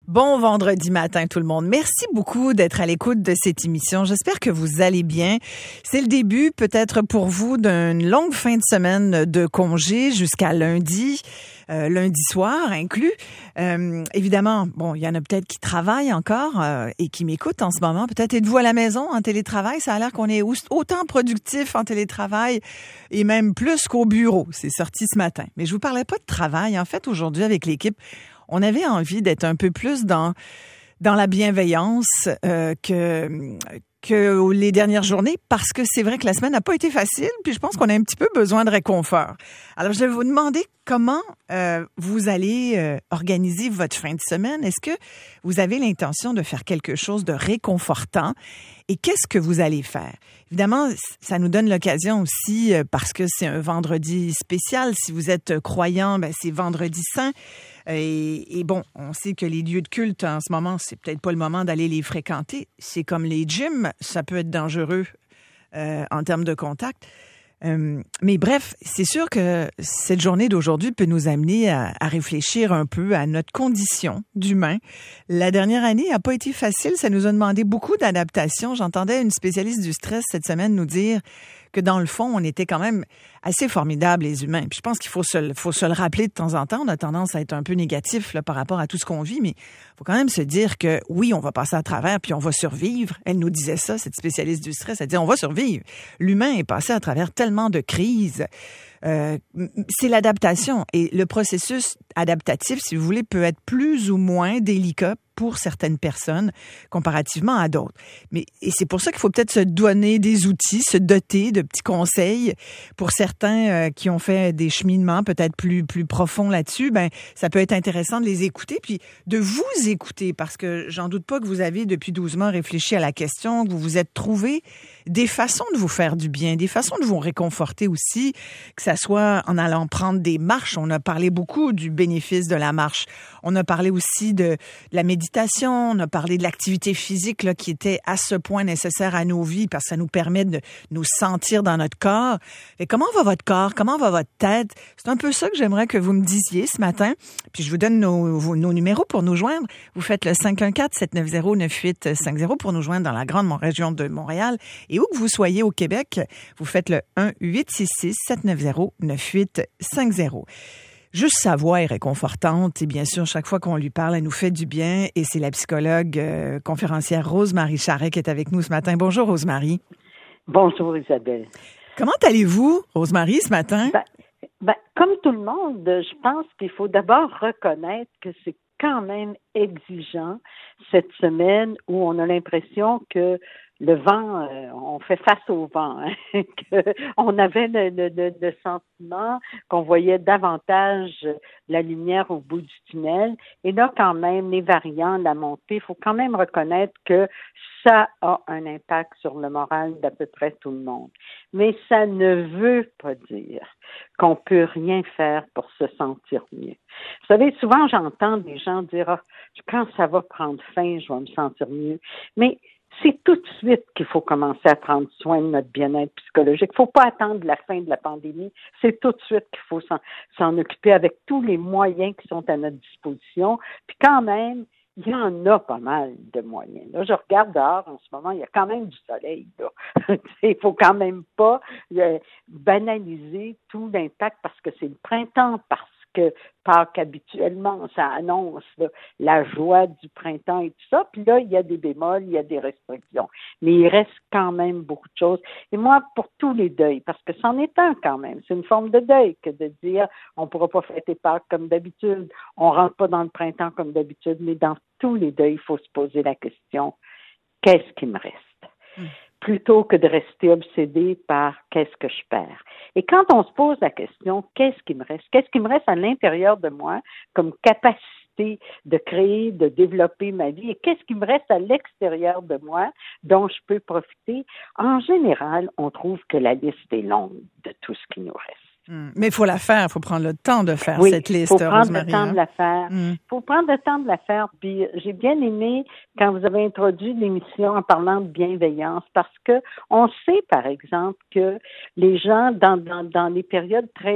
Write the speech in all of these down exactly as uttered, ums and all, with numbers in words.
Bon vendredi matin tout le monde. Merci beaucoup d'être à l'écoute de cette émission. J'espère que vous allez bien. C'est le début peut-être pour vous d'une longue fin de semaine de congé jusqu'à lundi, euh, lundi soir inclus. Euh, évidemment, bon, il y en a peut-être qui travaillent encore euh, et qui m'écoutent en ce moment. Peut-être êtes-vous à la maison en télétravail. Ça a l'air qu'on est autant productif en télétravail et même plus qu'au bureau. C'est sorti ce matin. Mais je vous parlais pas de travail. En fait, aujourd'hui avec l'équipe, on avait envie d'être un peu plus dans dans la bienveillance euh, que que les dernières journées, parce que c'est vrai que la semaine n'a pas été facile, puis je pense qu'on a un petit peu besoin de réconfort. Alors, je vais vous demander comment euh, vous allez euh, organiser votre fin de semaine. Est-ce que vous avez l'intention de faire quelque chose de réconfortant? Et qu'est-ce que vous allez faire? Évidemment, ça nous donne l'occasion aussi, euh, parce que c'est un vendredi spécial. Si vous êtes croyant, ben, c'est vendredi saint. Et, et bon, on sait que les lieux de culte, en ce moment, c'est peut-être pas le moment d'aller les fréquenter. C'est comme les gyms, ça peut être dangereux euh, en termes de contact. Euh, mais bref, c'est sûr que cette journée d'aujourd'hui peut nous amener à, à réfléchir un peu à notre condition d'humain. La dernière année n'a pas été facile, ça nous a demandé beaucoup d'adaptation. J'entendais une spécialiste du stress cette semaine nous dire que dans le fond, on était quand même assez formidables, les humains. Puis je pense qu'il faut se, faut se le rappeler de temps en temps. On a tendance à être un peu négatif là, par rapport à tout ce qu'on vit, mais il faut quand même se dire que oui, on va passer à travers, puis on va survivre. Elle nous disait ça, cette spécialiste du stress. Elle disait, on va survivre. L'humain est passé à travers tellement de crises. Euh, c'est l'adaptation. Et le processus adaptatif, si vous voulez, peut être plus ou moins délicat pour certaines personnes comparativement à d'autres. Mais et c'est pour ça qu'il faut peut-être se donner des outils, se doter de petits conseils. Pour certains euh, qui ont fait des cheminements peut-être plus plus profonds là-dessus, ben ça peut être intéressant de les écouter puis de vous écouter, parce que j'en doute pas que vous avez depuis douze mois réfléchi à la question, que vous vous êtes trouvé des façons de vous faire du bien, des façons de vous réconforter aussi, que ça soit en allant prendre des marches. On a parlé beaucoup du bénéfice de la marche. On a parlé aussi de, de la méditation. On a parlé de l'activité physique là, qui était à ce point nécessaire à nos vies parce que ça nous permet de nous sentir dans notre corps. Et comment va votre corps? Comment va votre tête? C'est un peu ça que j'aimerais que vous me disiez ce matin. Puis je vous donne nos, vos, nos numéros pour nous joindre. Vous faites le cinq un quatre, sept neuf zéro, neuf huit cinq zéro pour nous joindre dans la grande région de Montréal. Et où que vous soyez au Québec, vous faites le un huit six six, sept neuf zéro, neuf huit cinq zéro. Juste sa voix est réconfortante et bien sûr, chaque fois qu'on lui parle, elle nous fait du bien. Et c'est la psychologue euh, conférencière Rose-Marie Charret qui est avec nous ce matin. Bonjour Rose-Marie. Bonjour Isabelle. Comment allez-vous, Rose-Marie, ce matin? Ben, ben, comme tout le monde, je pense qu'il faut d'abord reconnaître que c'est quand même exigeant cette semaine où on a l'impression que le vent, euh, on fait face au vent, hein, qu'on avait le, le, le, le sentiment qu'on voyait davantage la lumière au bout du tunnel. Et là, quand même, les variants, la montée, il faut quand même reconnaître que ça a un impact sur le moral d'à peu près tout le monde. Mais ça ne veut pas dire qu'on peut rien faire pour se sentir mieux. Vous savez, souvent, j'entends des gens dire ah, « quand ça va prendre fin, je vais me sentir mieux ». Mais c'est tout de suite qu'il faut commencer à prendre soin de notre bien-être psychologique. Il ne faut pas attendre la fin de la pandémie. C'est tout de suite qu'il faut s'en, s'en occuper avec tous les moyens qui sont à notre disposition. Puis quand même, il y en a pas mal de moyens. Là, je regarde dehors en ce moment, il y a quand même du soleil. Là. Il faut quand même pas euh, banaliser tout l'impact parce que c'est le printemps, parce que Pâques, habituellement, ça annonce là, la joie du printemps et tout ça. Puis là, il y a des bémols, il y a des restrictions. Mais il reste quand même beaucoup de choses. Et moi, pour tous les deuils, parce que c'en est un quand même, c'est une forme de deuil que de dire on ne pourra pas fêter Pâques comme d'habitude, on ne rentre pas dans le printemps comme d'habitude, mais dans tous les deuils, il faut se poser la question, qu'est-ce qui me reste? Mmh. Plutôt que de rester obsédé par qu'est-ce que je perds. Et quand on se pose la question, qu'est-ce qui me reste? Qu'est-ce qui me reste à l'intérieur de moi comme capacité de créer, de développer ma vie? Et qu'est-ce qui me reste à l'extérieur de moi dont je peux profiter? En général, on trouve que la liste est longue de tout ce qui nous reste. Mmh. Mais il faut la faire, il faut prendre le temps de faire oui, cette liste, faut prendre Rose-Marie, le temps hein? de la faire. Il mmh. faut prendre le temps de la faire. Puis j'ai bien aimé quand vous avez introduit l'émission en parlant de bienveillance, parce que on sait, par exemple, que les gens, dans, dans, dans les périodes très difficiles,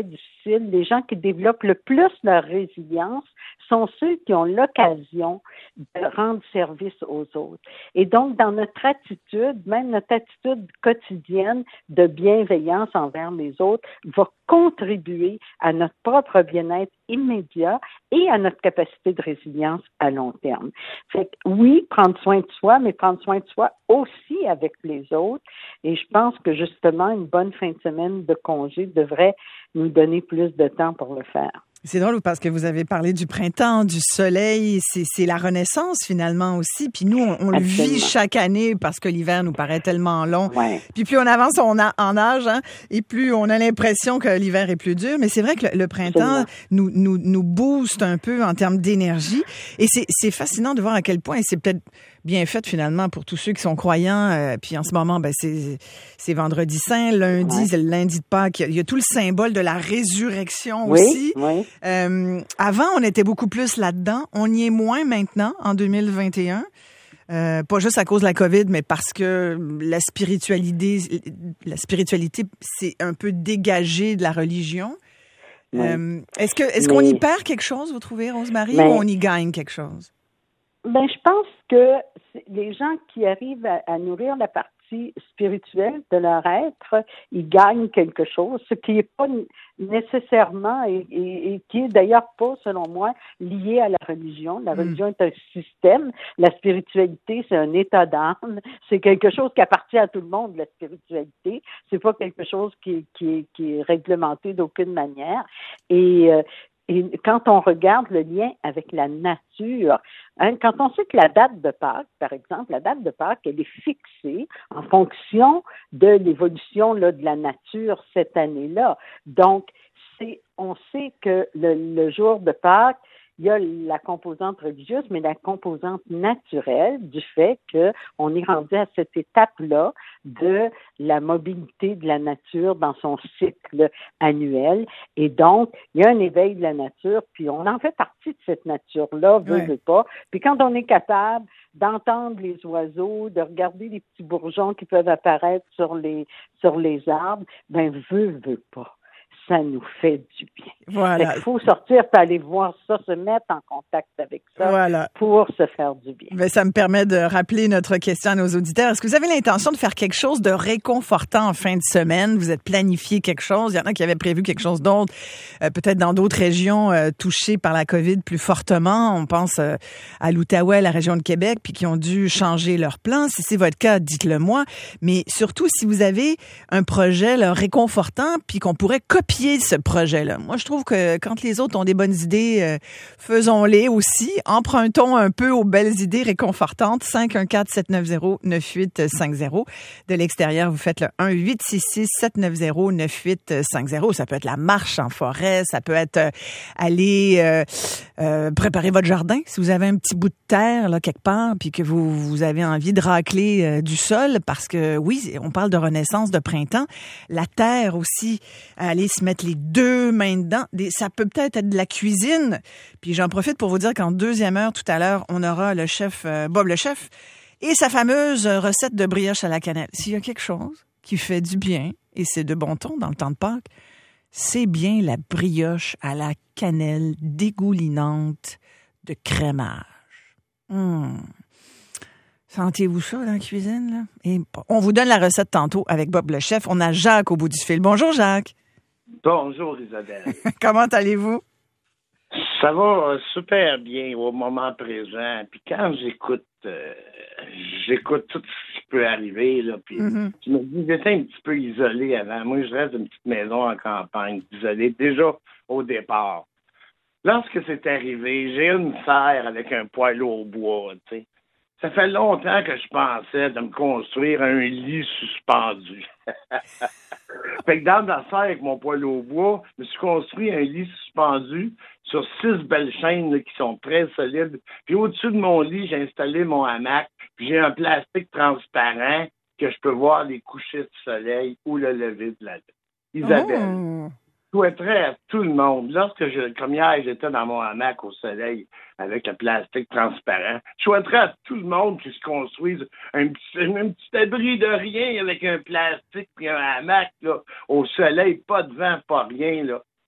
difficile, les gens qui développent le plus leur résilience sont ceux qui ont l'occasion de rendre service aux autres. Et donc, dans notre attitude, même notre attitude quotidienne de bienveillance envers les autres, va contribuer à notre propre bien-être immédiat et à notre capacité de résilience à long terme. Fait que oui, prendre soin de soi, mais prendre soin de soi aussi avec les autres. Et je pense que justement, une bonne fin de semaine de congé devrait nous donner plus de temps pour le faire. C'est drôle parce que vous avez parlé du printemps, du soleil, c'est, c'est la renaissance finalement aussi. Puis nous, on, on le vit chaque année parce que l'hiver nous paraît tellement long. Ouais. Puis plus on avance on a, en âge, hein, et plus on a l'impression que l'hiver est plus dur. Mais c'est vrai que le, le printemps nous, nous, nous booste un peu en termes d'énergie. Et c'est, c'est fascinant de voir à quel point, et c'est peut-être bien fait finalement pour tous ceux qui sont croyants. Euh, puis en ce moment, ben c'est, c'est vendredi saint, lundi, ouais. c'est le lundi de Pâques. Il y, a, il y a tout le symbole de la résurrection oui, aussi. Oui. Euh, avant, on était beaucoup plus là-dedans. On y est moins maintenant, en deux mille vingt et un. Euh, pas juste à cause de la COVID, mais parce que la spiritualité, la spiritualité, c'est un peu dégagé de la religion. Oui. Euh, est-ce que, est-ce mais, qu'on y perd quelque chose, vous trouvez, Rose-Marie, mais, ou on y gagne quelque chose? Ben, je pense que les gens qui arrivent à, à nourrir la partie spirituelle de leur être, ils gagnent quelque chose, ce qui n'est pas nécessairement et, et, et qui est d'ailleurs pas, selon moi, lié à la religion. La religion mmh. est un système. La spiritualité, c'est un état d'âme. C'est quelque chose qui appartient à tout le monde, la spiritualité. C'est pas quelque chose qui, qui, qui est réglementé d'aucune manière. Et euh, Et quand on regarde le lien avec la nature, hein, quand on sait que la date de Pâques, par exemple, la date de Pâques, elle est fixée en fonction de l'évolution là, de la nature cette année-là. Donc, c'est, on sait que le, le jour de Pâques, il y a la composante religieuse, mais la composante naturelle du fait qu'on est rendu à cette étape-là de la mobilité de la nature dans son cycle annuel. Et donc, il y a un éveil de la nature, puis on en fait partie de cette nature-là, veut, ouais. veut pas. Puis quand on est capable d'entendre les oiseaux, de regarder les petits bourgeons qui peuvent apparaître sur les, sur les arbres, ben veut, veut pas. Ça nous fait du bien. Voilà. Il faut sortir pour aller voir ça, se mettre en contact avec ça voilà. pour se faire du bien. Ben, ça me permet de rappeler notre question à nos auditeurs. Est-ce que vous avez l'intention de faire quelque chose de réconfortant en fin de semaine? Vous êtes planifié quelque chose? Il y en a qui avaient prévu quelque chose d'autre, euh, peut-être dans d'autres régions euh, touchées par la COVID plus fortement. On pense euh, à l'Outaouais, la région de Québec, puis qui ont dû changer leur plan. Si c'est votre cas, dites-le moi. Mais surtout, si vous avez un projet là, réconfortant, puis qu'on pourrait copier ce projet-là. Moi, je trouve que quand les autres ont des bonnes idées, euh, faisons-les aussi. Empruntons un peu aux belles idées réconfortantes. cinq un quatre, sept neuf zéro, neuf huit cinq zéro. De l'extérieur, vous faites le un huit six six, sept neuf zéro, neuf huit cinq zéro. Ça peut être la marche en forêt. Ça peut être euh, aller euh, euh, préparer votre jardin. Si vous avez un petit bout de terre là quelque part, puis que vous, vous avez envie de racler euh, du sol, parce que oui, on parle de renaissance, de printemps. La terre aussi, aller se mettre les deux mains dedans. Des, ça peut peut-être être de la cuisine. Puis j'en profite pour vous dire qu'en deuxième heure, tout à l'heure, on aura le chef, euh, Bob le chef, et sa fameuse recette de brioche à la cannelle. S'il y a quelque chose qui fait du bien, et c'est de bon ton dans le temps de Pâques, c'est bien la brioche à la cannelle dégoulinante de crémage. Hum. Sentez-vous ça dans la cuisine, là? Et on vous donne la recette tantôt avec Bob le chef. On a Jacques au bout du fil. Bonjour, Jacques. Bonjour, Isabelle. Comment allez-vous? Ça va super bien au moment présent. Puis quand j'écoute euh, j'écoute tout ce qui peut arriver, là, puis mm-hmm. je me dis, j'étais un petit peu isolé avant. Moi, je reste dans une petite maison en campagne, isolé, déjà au départ. Lorsque c'est arrivé, j'ai une serre avec un poêlot au bois, tu sais. Ça fait longtemps que je pensais de me construire un lit suspendu. Fait que dans la serre avec mon poêlot au bois, je me suis construit un lit suspendu sur six belles chaînes là, qui sont très solides. Puis au-dessus de mon lit, j'ai installé mon hamac. Puis j'ai un plastique transparent que je peux voir les couchers du soleil ou le lever de la lune. Isabelle, oh. Je souhaiterais à tout le monde, lorsque je, comme hier, j'étais dans mon hamac au soleil avec le plastique transparent, je souhaiterais à tout le monde qui se construise un petit, un petit abri de rien avec un plastique et un hamac là, au soleil, pas de vent, pas rien, là.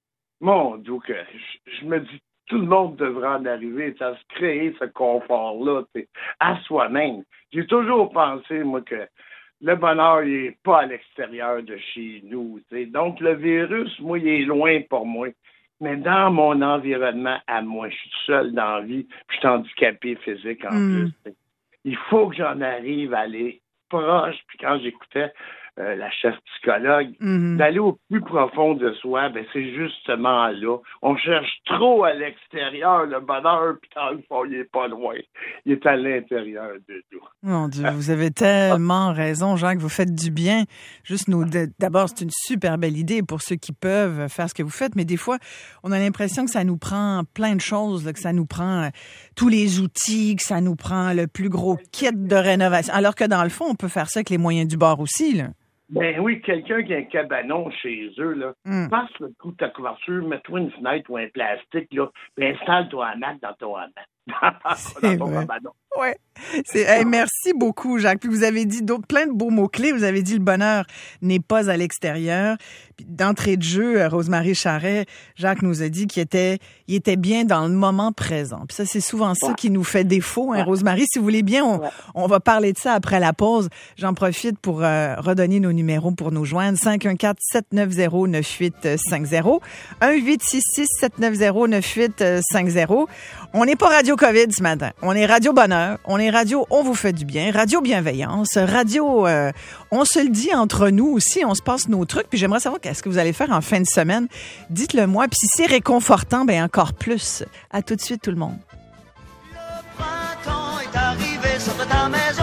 mon Dieu, que je, je me dis, tout le monde devrait en arriver à se créer ce confort-là à soi-même. J'ai toujours pensé, moi, que le bonheur, il n'est pas à l'extérieur de chez nous. T'sais. Donc, le virus, moi, il est loin pour moi. Mais dans mon environnement à moi, je suis seul dans la vie, puis je suis handicapé physique en mm. plus. T'sais. Il faut que j'en arrive à aller proche. Puis quand j'écoutais euh, la chef psychologue, mm-hmm. d'aller au plus profond de soi, ben c'est justement là. On cherche trop à l'extérieur le bonheur, puis dans le fond, il n'est pas loin. Il est à l'intérieur de nous. Mon Dieu, vous avez tellement raison, Jacques. Vous faites du bien. Juste nous, d'abord, c'est une super belle idée pour ceux qui peuvent faire ce que vous faites, mais des fois, on a l'impression que ça nous prend plein de choses, là, que ça nous prend tous les outils, que ça nous prend le plus gros kit de rénovation. Alors que dans le fond, on peut faire ça avec les moyens du bord aussi, là. Ben oui, quelqu'un qui a un cabanon chez eux, là, mm. passe le coup de ta couverture, mets-toi une fenêtre ou un plastique, là, ben installe-toi un hamac dans ton hamac. dans ton cabanon. Oui. Hey, merci beaucoup, Jacques. Puis vous avez dit d'autres, plein de beaux mots-clés. Vous avez dit le bonheur n'est pas à l'extérieur. Puis d'entrée de jeu, Rosemary Charret, Jacques nous a dit qu'il était, il était bien dans le moment présent. Puis ça, c'est souvent ça ouais. qui nous fait défaut, hein, ouais. Rosemary. Si vous voulez bien, on, ouais. on va parler de ça après la pause. J'en profite pour euh, redonner nos numéros pour nous joindre. cinq un quatre, sept neuf zéro, neuf huit cinq zéro. un huit six six, sept neuf zéro, neuf huit cinq zéro. On n'est pas Radio COVID ce matin. On est Radio Bonheur. On est Radio On vous fait du bien. Radio Bienveillance. Radio euh, On se le dit entre nous aussi. On se passe nos trucs. Puis j'aimerais savoir qu'est-ce que vous allez faire en fin de semaine. Dites-le moi. Puis si c'est réconfortant, ben encore plus. À tout de suite tout le monde. Le printemps est arrivé sur ta maison.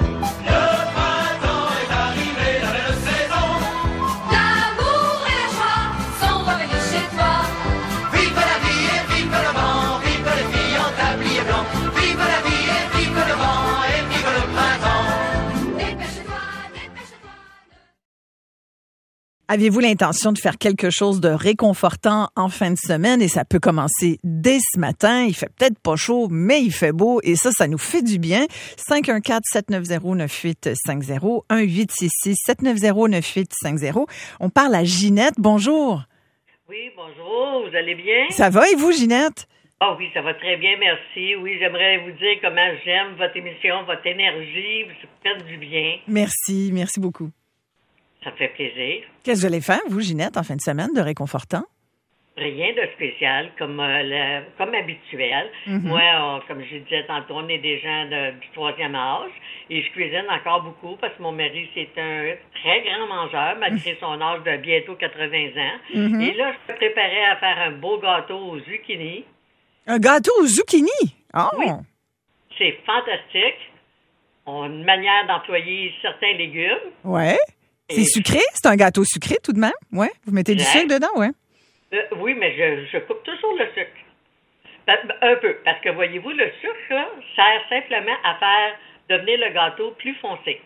Aviez-vous l'intention de faire quelque chose de réconfortant en fin de semaine? Et ça peut commencer dès ce matin. Il fait peut-être pas chaud, mais il fait beau. Et ça, ça nous fait du bien. cinq un quatre, sept neuf zéro, neuf huit cinq zéro. un huit six six, sept neuf zéro, neuf huit cinq zéro. On parle à Ginette. Bonjour. Oui, bonjour. Vous allez bien? Ça va et vous, Ginette? Ah oh oui, ça va très bien, merci. Oui, j'aimerais vous dire comment j'aime votre émission, votre énergie. Vous faites du bien. Merci, merci beaucoup. Ça me fait plaisir. Qu'est-ce que vous allez faire, vous, Ginette, en fin de semaine, de réconfortant? Rien de spécial, comme euh, le, comme habituel. Mm-hmm. Moi, on, comme je disais tantôt, on est des gens de, du troisième âge et je cuisine encore beaucoup parce que mon mari, c'est un très grand mangeur, malgré mm-hmm. son âge de bientôt quatre-vingts ans. Mm-hmm. Et là, je me préparais à faire un beau gâteau aux zucchini. Un gâteau aux zucchini? Oh! Oui. C'est fantastique. On a une manière d'employer certains légumes. Ouais. C'est sucré? C'est un gâteau sucré tout de même? Ouais. Vous mettez du sucre dedans, ouais? Euh, oui, mais je, je coupe toujours le sucre. Un peu. Parce que, voyez-vous, le sucre là, sert simplement à faire devenir le gâteau plus foncé.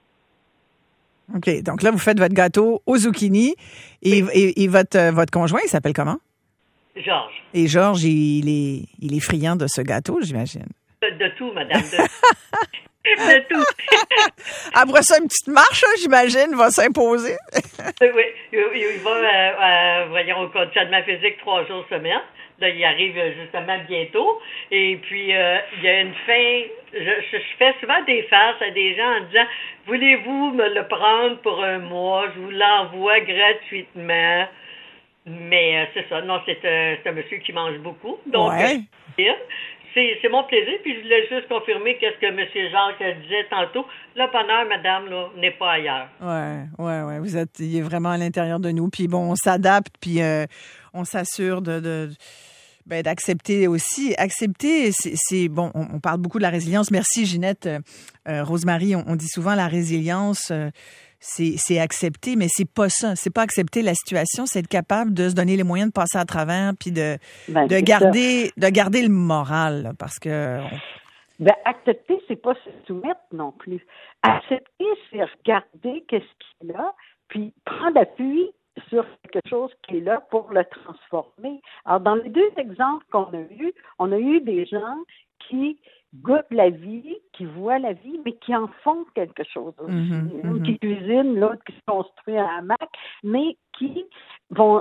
OK. Donc là, vous faites votre gâteau aux zucchini. Et, oui. et, et votre, euh, votre conjoint, il s'appelle comment? Georges. Et Georges, il est, il est friand de ce gâteau, j'imagine. De, de tout, madame. De... De tout. Après ça, une petite marche, hein, j'imagine, va s'imposer. Oui, il, il va, euh, euh, voyons, au conditionnement physique trois jours semaine. Là, il arrive justement bientôt. Et puis, euh, il y a une fin. Je, je, je fais souvent des farces à des gens en disant, voulez-vous me le prendre pour un mois? Je vous l'envoie gratuitement. Mais euh, c'est ça. Non, c'est un, c'est un monsieur qui mange beaucoup. Donc, ouais. euh, C'est, c'est mon plaisir, puis je voulais juste confirmer qu'est-ce que M. Jacques disait tantôt. Le bonheur, madame, là, n'est pas ailleurs. Ouais, ouais, ouais. Vous êtes, il est vraiment à l'intérieur de nous. Puis bon, on s'adapte, puis euh, on s'assure de, de ben, d'accepter aussi. Accepter, c'est, c'est bon. On, on parle beaucoup de la résilience. Merci, Ginette, euh, Rosemary. On, on dit souvent la résilience. Euh, C'est, c'est accepter, mais c'est pas ça. C'est pas accepter la situation, c'est être capable de se donner les moyens de passer à travers, puis de, ben, de garder, ça. de garder le moral, là, parce que. Ben, accepter, c'est pas se soumettre non plus. Accepter, c'est regarder qu'est-ce qu'il y a, puis prendre appui sur quelque chose qui est là pour le transformer. Alors, dans les deux exemples qu'on a eus, on a eu des gens qui goûtent la vie, qui voient la vie, mais qui en font quelque chose aussi. Mm-hmm, Une mm-hmm. qui cuisine, l'autre qui se construit un hamac, mais qui vont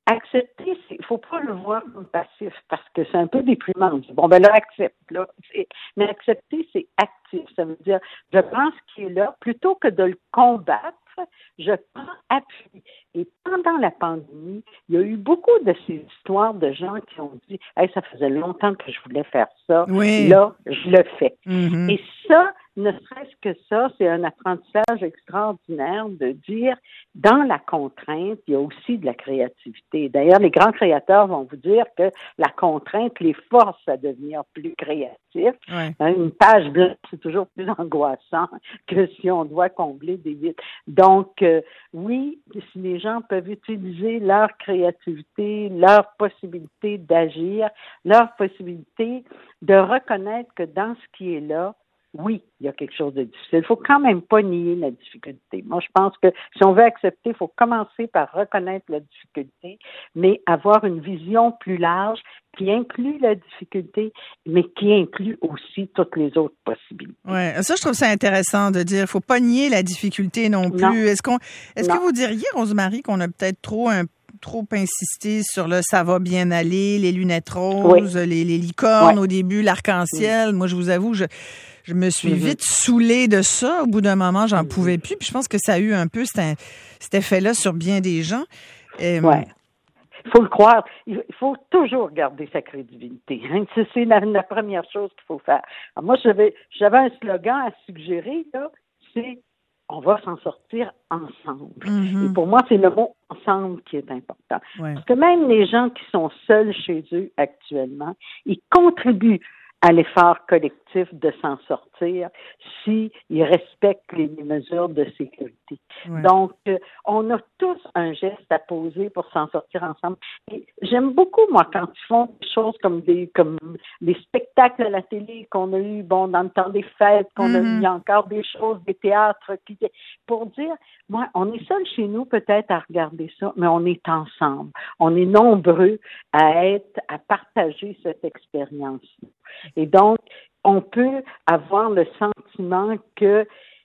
accepter, il ne faut pas le voir comme passif parce que c'est un peu déprimant. Bon, ben là, accepte. Là. Mais accepter, c'est actif. Ça veut dire, je prends ce qui est là, plutôt que de le combattre, je prends appui. Et pendant la pandémie, il y a eu beaucoup de ces histoires de gens qui ont dit « Hey, ça faisait longtemps que je voulais faire ça. Oui. Là, je le fais. Mm-hmm. » Et ça, ne serait-ce que ça, c'est un apprentissage extraordinaire de dire, dans la contrainte, il y a aussi de la créativité. D'ailleurs, les grands créateurs vont vous dire que la contrainte les force à devenir plus créatifs. Ouais. Une page blanche, c'est toujours plus angoissant que si on doit combler des vides. Donc, euh, oui, si les gens peuvent utiliser leur créativité, leur possibilité d'agir, leur possibilité de reconnaître que dans ce qui est là, oui, il y a quelque chose de difficile. Il faut quand même pas nier la difficulté. Moi, je pense que si on veut accepter, il faut commencer par reconnaître la difficulté, mais avoir une vision plus large qui inclut la difficulté, mais qui inclut aussi toutes les autres possibilités. Ouais, ça, je trouve ça intéressant de dire, faut pas nier la difficulté non plus. Non. Est-ce qu'on, est-ce non. que vous diriez, Rosemary, qu'on a peut-être trop un trop insisté sur le ça va bien aller, les lunettes roses, oui. les, les licornes oui. au début, l'arc-en-ciel. Oui. Moi, je vous avoue, je Je me suis mm-hmm. vite saoulée de ça. Au bout d'un moment, j'en mm-hmm. pouvais plus. Puis je pense que ça a eu un peu cet, cet effet-là sur bien des gens. Euh, oui. Il faut le croire. Il faut toujours garder sa crédibilité. C'est la, la première chose qu'il faut faire. Alors moi, j'avais, j'avais un slogan à suggérer, là, c'est « On va s'en sortir ensemble mm-hmm. ». Et pour moi, c'est le mot « ensemble » qui est important. Ouais. Parce que même les gens qui sont seuls chez eux actuellement, ils contribuent à l'effort collectif de s'en sortir s'ils respectent les mesures de sécurité. Ouais. Donc, euh, on a tous un geste à poser pour s'en sortir ensemble. Et j'aime beaucoup, moi, quand ils font des choses comme des comme des spectacles à la télé qu'on a eu, bon, dans le temps des fêtes, qu'on mm-hmm. a eu, il y a encore des choses, des théâtres, qui, pour dire, moi, on est seuls chez nous peut-être à regarder ça, mais on est ensemble. On est nombreux à être, à partager cette expérience. Et donc, on peut avoir le sentiment que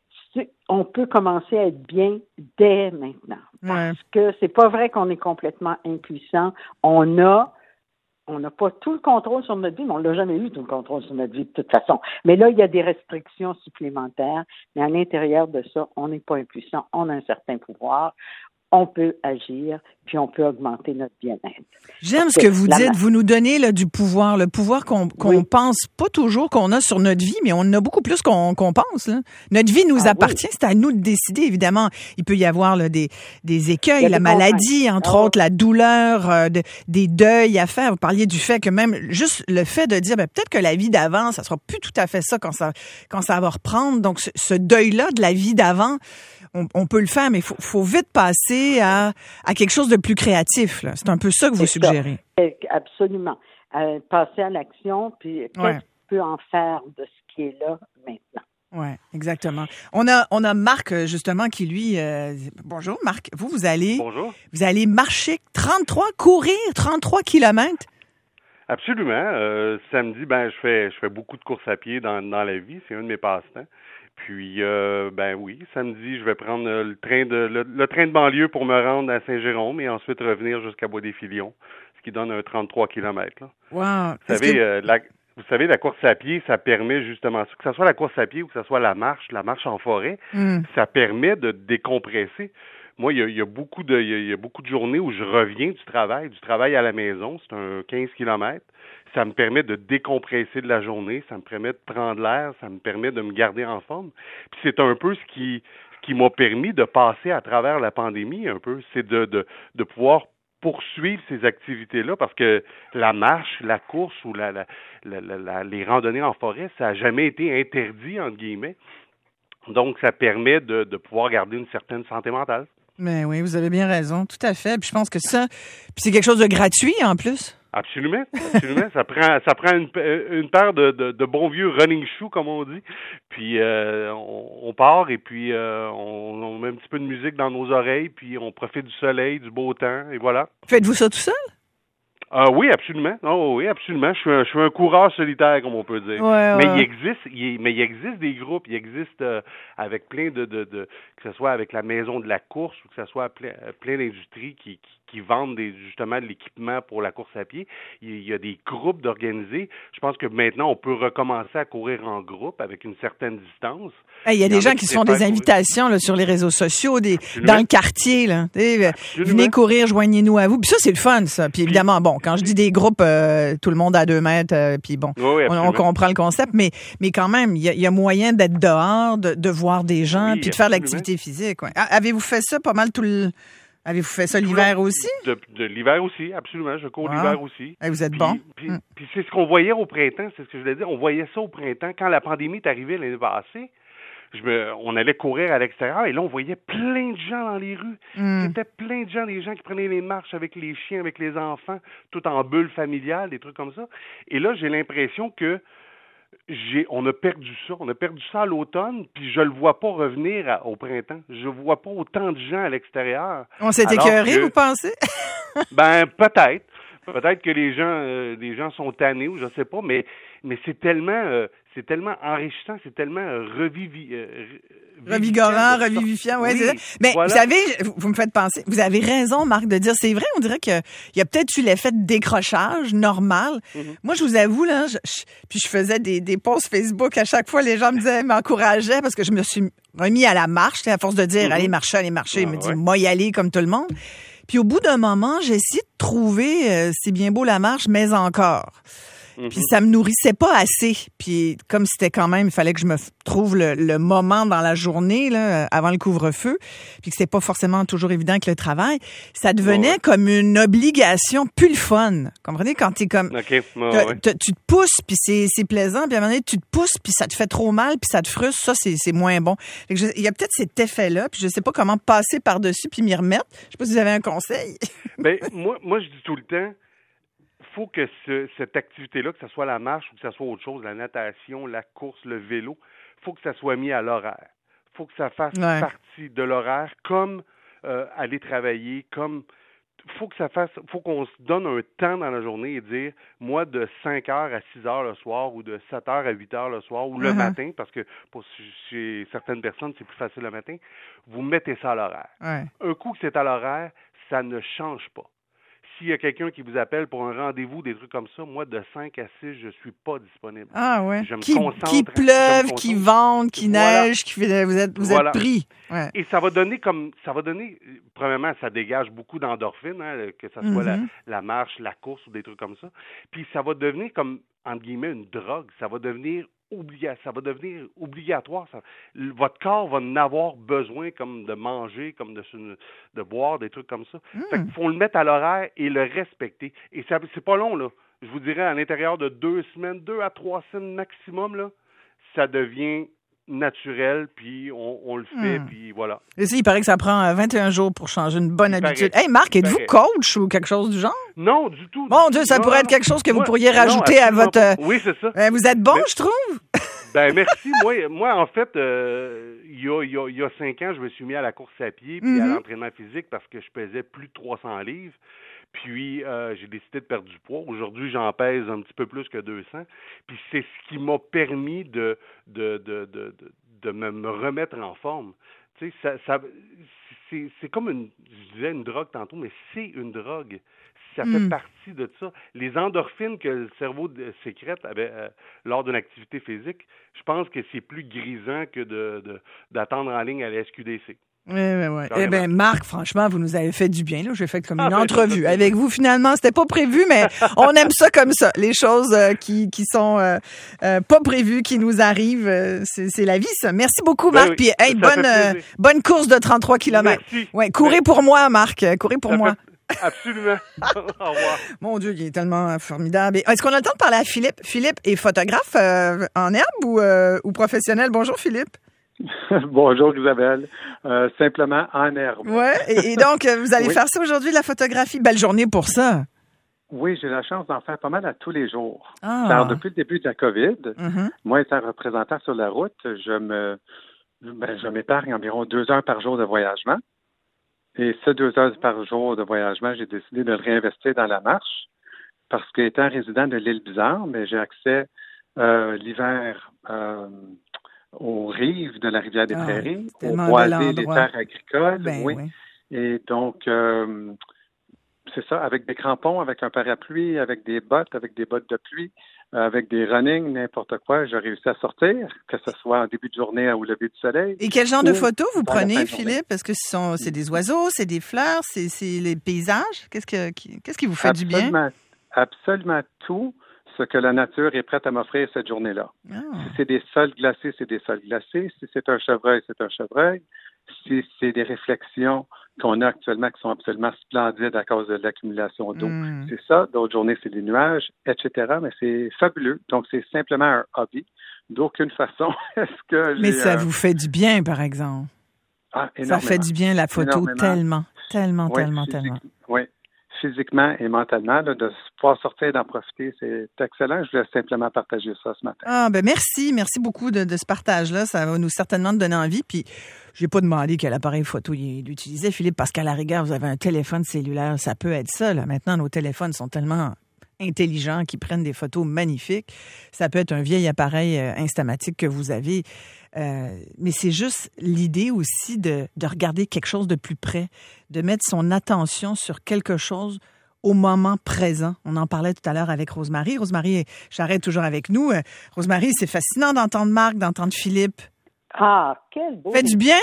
on peut commencer à être bien dès maintenant. Parce ouais. que c'est pas vrai qu'on est complètement impuissant. On a, on n'a pas tout le contrôle sur notre vie, mais on l'a jamais eu tout le contrôle sur notre vie de toute façon. Mais là, il y a des restrictions supplémentaires. Mais à l'intérieur de ça, on n'est pas impuissant. On a un certain pouvoir. On peut agir, puis on peut augmenter notre bien-être. J'aime ce que vous dites. Ma... Vous nous donnez là, du pouvoir, le pouvoir qu'on qu'on oui. pense pas toujours qu'on a sur notre vie, mais on en a beaucoup plus qu'on qu'on pense. Là. Notre vie nous ah, appartient, oui. c'est à nous de décider, évidemment. Il peut y avoir là, des, des écueils, la maladie, entre ah, autres, oui. la douleur, euh, de, des deuils à faire. Vous parliez du fait que même juste le fait de dire, ben, peut-être que la vie d'avant, ça sera plus tout à fait ça quand ça, quand ça va reprendre. Donc, ce, ce deuil-là de la vie d'avant, on, on peut le faire, mais il faut, faut vite passer à, à quelque chose de plus créatif. Là. C'est un peu ça que vous C'est suggérez. Ça. Absolument. Euh, passer à l'action, puis qu'est-ce ouais. qu'on peut en faire de ce qui est là maintenant? Oui, exactement. On a, on a Marc, justement, qui lui... Euh, bonjour, Marc. Vous, vous allez... Bonjour. Vous allez marcher trente-trois, courir trente-trois kilomètres? Absolument. Euh, samedi, ben, je fais, je fais beaucoup de courses à pied dans, dans la vie. C'est un de mes passe-temps. Puis, euh, ben oui, samedi, je vais prendre le train de le, le train de banlieue pour me rendre à Saint-Jérôme et ensuite revenir jusqu'à Bois-des-Filions, ce qui donne un trente-trois kilomètres. Là. Wow. Vous savez, que... euh, la, vous savez, la course à pied, ça permet justement, que ce soit la course à pied ou que ce soit la marche, la marche en forêt, mm. ça permet de décompresser. Moi, il y a, il y a beaucoup de, il y a, il y a beaucoup de journées où je reviens du travail, du travail à la maison, c'est un quinze kilomètres. Ça me permet de décompresser de la journée, ça me permet de prendre l'air, ça me permet de me garder en forme. Puis c'est un peu ce qui, ce qui m'a permis de passer à travers la pandémie un peu, c'est de, de, de pouvoir poursuivre ces activités-là parce que la marche, la course ou la, la, la, la, la les randonnées en forêt, ça n'a jamais été interdit, entre guillemets. Donc, ça permet de, de pouvoir garder une certaine santé mentale. Mais oui, vous avez bien raison, tout à fait. Puis je pense que ça, puis c'est quelque chose de gratuit en plus. Absolument, absolument. ça prend, ça prend une, une paire de, de, de bons vieux running shoes, comme on dit. Puis euh, on, on part et puis euh, on, on met un petit peu de musique dans nos oreilles, puis on profite du soleil, du beau temps, et voilà. Faites-vous ça tout seul? Ah oui, absolument. Oh, oui, absolument. Je suis un, je suis un coureur solitaire, comme on peut dire. Ouais, mais ouais. il existe, il, mais il existe des groupes, il existe euh, avec plein de, de, de, que ce soit avec la maison de la course ou que ce soit plein, plein d'industries qui, qui, qui vendent des, justement de l'équipement pour la course à pied. Il y a des groupes d'organisés. Je pense que maintenant, on peut recommencer à courir en groupe avec une certaine distance. Hey, il y a il des gens qui se font des invitations là, sur les réseaux sociaux, des, dans le quartier. Là. Venez courir, joignez-nous à vous. Puis ça, c'est le fun, ça. Puis évidemment, bon, quand je dis des groupes, euh, tout le monde à deux mètres, euh, puis bon, oui, on, on comprend le concept, mais, mais quand même, il y a, il y a moyen d'être dehors, de, de voir des gens, oui, puis de faire de l'activité physique. Ouais. Avez-vous fait ça pas mal tout le... Avez-vous fait ça l'hiver aussi? De, de l'hiver aussi, absolument. Je cours wow. l'hiver aussi. Et vous êtes puis, bon. Puis, hum. puis c'est ce qu'on voyait au printemps, c'est ce que je voulais dire. On voyait ça au printemps. Quand la pandémie est arrivée l'année passée, je me, on allait courir à l'extérieur et là, on voyait plein de gens dans les rues. Hum. C'était plein de gens, des gens qui prenaient les marches avec les chiens, avec les enfants, tout en bulle familiale, des trucs comme ça. Et là, j'ai l'impression que J'ai, on a perdu ça. On a perdu ça à l'automne, puis je le vois pas revenir à, au printemps. Je vois pas autant de gens à l'extérieur. On s'est écœuré, que, vous pensez? ben, peut-être. Peut-être que les gens, euh, les gens sont tannés ou je sais pas, mais, mais c'est tellement, euh, c'est tellement enrichissant, c'est tellement euh, revivi, euh, revigorant, revivifiant, ouais, oui, c'est ça. Mais voilà. Vous savez, vous me faites penser, vous avez raison, Marc, de dire, c'est vrai, on dirait qu'il y a peut-être eu l'effet de décrochage normal. Mm-hmm. Moi, je vous avoue, là, je, je, puis je faisais des, des posts Facebook à chaque fois, les gens me disaient, m'encourageaient parce que je me suis remis à la marche, à force de dire, mm-hmm. allez marcher, allez marcher, ah, il me dit, ouais. moi y aller comme tout le monde. Puis au bout d'un moment, j'ai essayé de trouver, euh, c'est bien beau la marche, mais encore. Mm-hmm. Puis ça me nourrissait pas assez. Puis comme c'était quand même, il fallait que je me trouve le, le moment dans la journée là, avant le couvre-feu, puis que c'était pas forcément toujours évident avec le travail, ça devenait ouais. comme une obligation plus le fun. Comprenez? Quand t'es comme... Okay. Oh, ouais. Tu te pousses, puis c'est, c'est plaisant, puis à un moment donné, tu te pousses, puis ça te fait trop mal, puis ça te frustre. Ça, c'est, c'est moins bon. Fait que je, il y a peut-être cet effet-là, puis je sais pas comment passer par-dessus puis m'y remettre. Je sais pas si vous avez un conseil. Ben moi, moi, je dis tout le temps, faut que ce, cette activité-là, que ce soit la marche ou que ce soit autre chose, la natation, la course, le vélo, faut que ça soit mis à l'horaire. Faut que ça fasse ouais. partie de l'horaire, comme euh, aller travailler, comme faut que ça fasse, faut qu'on se donne un temps dans la journée et dire, moi, de cinq heures à six heures le soir ou de sept heures à huit heures le soir ou le uh-huh. matin, parce que pour chez certaines personnes, c'est plus facile le matin, vous mettez ça à l'horaire. Ouais. Un coup que c'est à l'horaire, ça ne change pas. S'il y a quelqu'un qui vous appelle pour un rendez-vous, des trucs comme ça, moi, de cinq à six, je suis pas disponible. Ah ouais. Je me qui, concentre. Qui pleuve, qui vente, qui voilà. neige, qui fait, vous êtes, vous voilà. êtes pris. Ouais. Et ça va donner comme, ça va donner, premièrement, ça dégage beaucoup d'endorphines, hein, que ce soit mm-hmm. la, la marche, la course ou des trucs comme ça. Puis ça va devenir comme, entre guillemets, une drogue. Ça va devenir Obliga- ça va devenir obligatoire. Ça. Votre corps va en avoir besoin comme de manger, comme de, de boire, des trucs comme ça. Mm. Fait qu'il faut le mettre à l'horaire et le respecter. Et ça, c'est pas long, là. Je vous dirais, à l'intérieur de deux semaines, deux à trois semaines maximum, là, ça devient naturel, puis on, on le fait, mm. puis voilà. Et si, il paraît que ça prend vingt et un jours pour changer une bonne il habitude. Hey Marc, êtes-vous coach ou quelque chose du genre? Non, du tout. Mon Dieu, ça non, pourrait non, être quelque chose que moi, vous pourriez rajouter non, à votre... Pas. Oui, c'est ça. Ben, vous êtes bon, Mais, je trouve. Ben merci. Moi, moi en fait, euh, il y a, il y a, il y a cinq ans, je me suis mis à la course à pied puis mm-hmm. à l'entraînement physique parce que je pesais plus de trois cents livres. Puis, euh, j'ai décidé de perdre du poids. Aujourd'hui, j'en pèse un petit peu plus que deux cents. Puis, c'est ce qui m'a permis de, de, de, de, de, de me, me remettre en forme. Tu sais, ça, ça, c'est, c'est comme une, je disais une drogue tantôt, mais c'est une drogue. Ça fait mm. partie de ça. Les endorphines que le cerveau sécrète avec, euh, lors d'une activité physique, je pense que c'est plus grisant que de, de, d'attendre en ligne à la S Q D C. Oui, oui, oui. Eh bien, Marc, franchement, vous nous avez fait du bien. Là, j'ai fait comme une ah, entrevue ben, avec vous. Finalement, c'était pas prévu, mais on aime ça comme ça. Les choses euh, qui qui sont euh, euh, pas prévues, qui nous arrivent, euh, c'est, c'est la vie, ça. Merci beaucoup, Marc. Ben oui, Puis, hey, bonne euh, bonne course de trente-trois kilomètres. Merci. Ouais, courez pour moi, Marc. Courez pour ça moi. Fait... Absolument. Au revoir. Mon Dieu, il est tellement formidable. Est-ce qu'on a le temps de parler à Philippe? Philippe est photographe euh, en herbe ou, euh, ou professionnel? Bonjour, Philippe. Bonjour Isabelle, euh, simplement en herbe. Ouais, et, et donc vous allez oui. faire ça aujourd'hui, la photographie. Belle journée pour ça. Oui, j'ai la chance d'en faire pas mal à tous les jours. Ah. Alors depuis le début de la COVID, mm-hmm. moi étant représentant sur la route, je me ben, je m'épargne environ deux heures par jour de voyagement. Et ces deux heures par jour de voyagement, j'ai décidé de le réinvestir dans la marche parce qu'étant résident de l'île Bizarre, mais j'ai accès euh, l'hiver euh, aux rives de la rivière des ah, Prairies, aux boisés des terres agricoles, ben, oui. oui. Et donc, euh, c'est ça, avec des crampons, avec un parapluie, avec des bottes, avec des bottes de pluie, avec des running, n'importe quoi. J'ai réussi à sortir, que ce soit en début de journée ou au lever du soleil. Et quel genre de photos vous prenez, Philippe? Est-ce que ce sont, c'est des oiseaux, c'est des fleurs, c'est, c'est les paysages? Qu'est-ce, que, qu'est-ce qui vous fait absolument, du bien? Absolument tout ce que la nature est prête à m'offrir cette journée-là. Ah. Si c'est des sols glacés, c'est des sols glacés. Si c'est un chevreuil, c'est un chevreuil. Si c'est des réflexions qu'on a actuellement qui sont absolument splendides à cause de l'accumulation d'eau, mm. c'est ça. D'autres journées, c'est des nuages, et cetera. Mais c'est fabuleux. Donc, c'est simplement un hobby. D'aucune façon, est-ce que j'ai... Mais ça euh... vous fait du bien, par exemple. Ah, énormément. Ça fait du bien, la photo, tellement, tellement, oui, tellement, physique, tellement. Oui, physiquement et mentalement, là, de pouvoir sortir et d'en profiter, c'est excellent. Je voulais simplement partager ça ce matin. Ah, ben merci. Merci beaucoup de, de ce partage-là. Ça va nous certainement te donner envie. Puis, j'ai pas demandé quel appareil photo il utilisait, Philippe, parce qu'à la rigueur, vous avez un téléphone cellulaire. Ça peut être ça, là. Maintenant, nos téléphones sont tellement intelligents qu'ils prennent des photos magnifiques. Ça peut être un vieil appareil euh, Instamatic que vous avez. Euh, mais c'est juste l'idée aussi de, de regarder quelque chose de plus près, de mettre son attention sur quelque chose au moment présent. On en parlait tout à l'heure avec Rosemary. Rosemary Charret est toujours avec nous. Euh, Rosemary, c'est fascinant d'entendre Marc, d'entendre Philippe. Ah, quel beau... Fait du bien?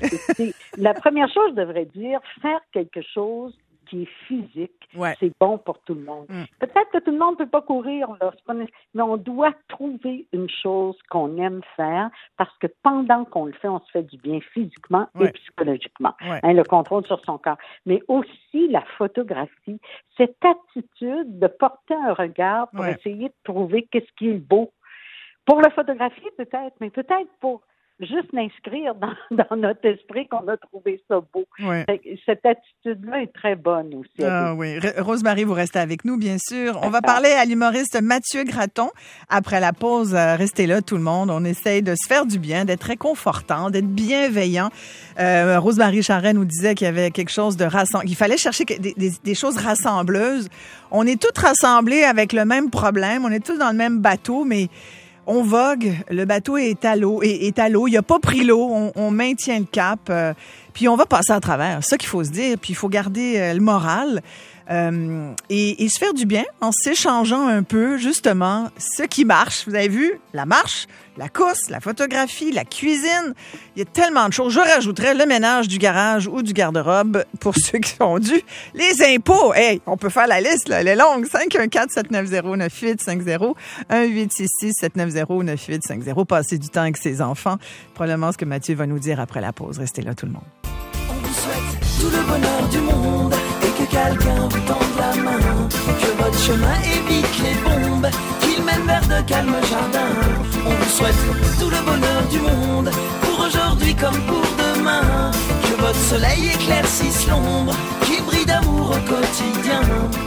La première chose, je devrais dire, faire quelque chose qui est physique, ouais. c'est bon pour tout le monde. Mm. Peut-être que tout le monde ne peut pas courir, là, c'est pas... mais on doit trouver une chose qu'on aime faire parce que pendant qu'on le fait, on se fait du bien physiquement ouais. et psychologiquement. Ouais. Hein, le contrôle sur son corps. Mais aussi la photographie, cette attitude de porter un regard pour ouais. essayer de trouver qu'est-ce qui est beau. Pour la photographie, peut-être, mais peut-être pour juste l'inscrire dans, dans notre esprit qu'on a trouvé ça beau. Oui. Cette attitude-là est très bonne aussi. Ah oui. Rosemary, vous restez avec nous, bien sûr. On va parler à l'humoriste Mathieu Gratton. Après la pause, restez là, tout le monde. On essaye de se faire du bien, d'être réconfortant, d'être bienveillant. Euh, Rosemary Charret nous disait qu'il y avait quelque chose de rassemblant. Il fallait chercher des, des, des choses rassembleuses. On est tous rassemblés avec le même problème. On est tous dans le même bateau, mais on vogue, le bateau est à l'eau, est, est à l'eau, il a pas pris l'eau, on, on maintient le cap, euh, puis on va passer à travers. C'est ça qu'il faut se dire, puis il faut garder euh, le moral euh, et, et se faire du bien en s'échangeant un peu, justement, ce qui marche. Vous avez vu, la marche, la course, la photographie, la cuisine, il y a tellement de choses. Je rajouterais le ménage du garage ou du garde-robe pour ceux qui sont dus. Les impôts, hey, on peut faire la liste, là, elle est longue. cinq un quatre, sept neuf zéro, neuf huit cinq zéro, un huit six six, sept neuf zéro, neuf huit cinq zéro. Passer du temps avec ses enfants. Probablement ce que Mathieu va nous dire après la pause. Restez là, tout le monde. On vous souhaite tout le bonheur du monde et que quelqu'un vous tende la main. Que votre chemin évite les bombes, qu'il mène vers de calmes jardins. On vous souhaite tout le bonheur du monde, pour aujourd'hui comme pour demain. Que votre soleil éclaircisse l'ombre, qu'il brille d'amour au quotidien.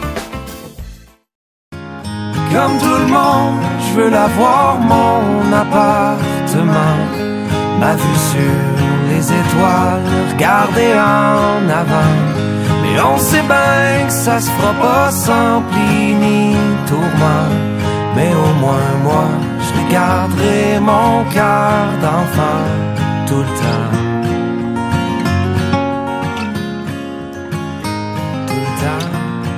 Comme tout le monde, je veux l'avoir, mon appartement. Ma vue sur les étoiles, regarder en avant. Mais on sait bien que ça se fera pas sans pli ni tourment. Mais au moins moi, je garderai mon cœur d'enfant tout le temps. Tout le temps.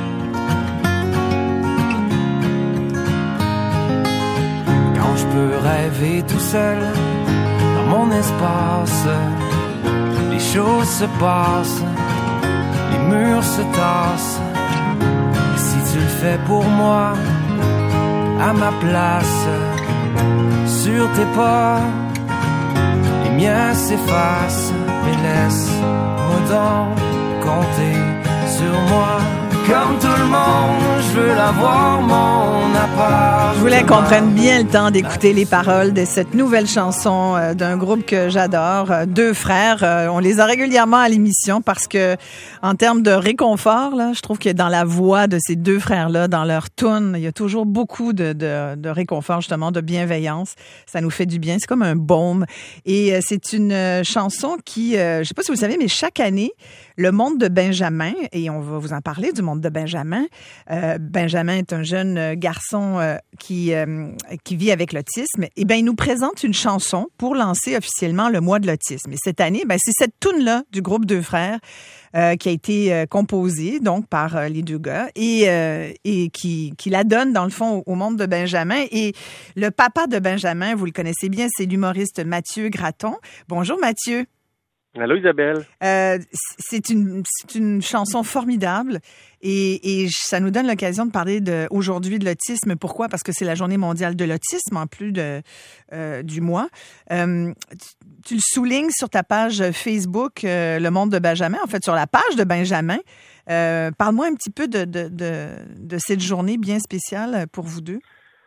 Quand je peux rêver tout seul dans mon espace, les choses se passent, les murs se tassent. Et si tu le fais pour moi, à ma place, sur tes pas, les miens s'effacent. Mais laisse-moi donc compter sur moi. Comme tout le monde, je veux l'avoir, mon appart. Je voulais qu'on prenne bien le temps d'écouter les paroles de cette nouvelle chanson euh, d'un groupe que j'adore, euh, Deux Frères. Euh, on les a régulièrement à l'émission parce que, en termes de réconfort, là, je trouve que dans la voix de ces deux frères-là, dans leur tune, il y a toujours beaucoup de, de, de réconfort, justement, de bienveillance. Ça nous fait du bien. C'est comme un baume. Et euh, c'est une euh, chanson qui, euh, je sais pas si vous le savez, mais chaque année, le monde de Benjamin, et on va vous en parler du monde monde de Benjamin. Euh, Benjamin est un jeune garçon euh, qui euh, qui vit avec l'autisme. Et ben il nous présente une chanson pour lancer officiellement le mois de l'autisme. Et cette année, ben c'est cette toune-là du groupe Deux Frères euh, qui a été euh, composée donc par euh, les deux gars et euh, et qui qui la donne dans le fond au, au monde de Benjamin. Et le papa de Benjamin, vous le connaissez bien, c'est l'humoriste Mathieu Graton. Bonjour Mathieu. Allô Isabelle. Euh, c'est une c'est une chanson formidable et, et ça nous donne l'occasion de parler de aujourd'hui de l'autisme. Pourquoi? Parce que c'est la journée mondiale de l'autisme en plus de euh, du mois. Euh, tu, tu le soulignes sur ta page Facebook euh, Le Monde de Benjamin, en fait sur la page de Benjamin. Euh, parle-moi un petit peu de, de de de cette journée bien spéciale pour vous deux.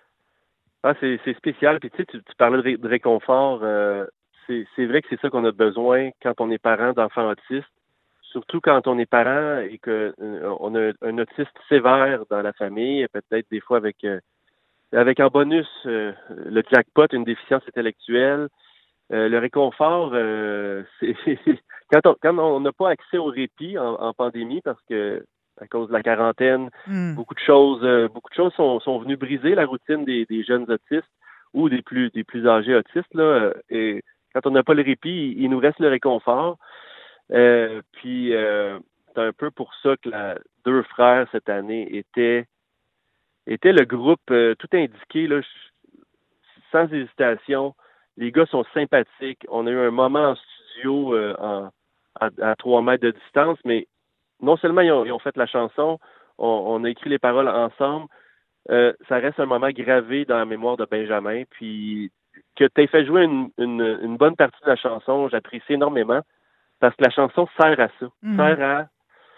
Ah c'est c'est spécial. Puis tu sais tu, tu parlais de, ré, de réconfort. Euh... C'est, c'est vrai que c'est ça qu'on a besoin quand on est parent d'enfants autistes, surtout quand on est parent et qu'on euh, a un autiste sévère dans la famille, peut-être des fois avec euh, avec en bonus euh, le jackpot, une déficience intellectuelle. Euh, le réconfort, euh, c'est, c'est quand on quand on n'a pas accès au répit en, en pandémie parce que à cause de la quarantaine, mm. beaucoup de choses euh, beaucoup de choses sont, sont venues briser la routine des, des jeunes autistes ou des plus des plus âgés autistes là et quand on n'a pas le répit, il nous reste le réconfort. Euh, puis, euh, c'est un peu pour ça que la Deux Frères, cette année, était, était le groupe euh, tout indiqué, là, sans hésitation. Les gars sont sympathiques. On a eu un moment en studio euh, en, à, à trois mètres de distance, mais non seulement ils ont, ils ont fait la chanson, on, on a écrit les paroles ensemble, euh, ça reste un moment gravé dans la mémoire de Benjamin. Puis, que tu aies fait jouer une, une, une bonne partie de la chanson, j'apprécie énormément, parce que la chanson sert à ça, mm-hmm. sert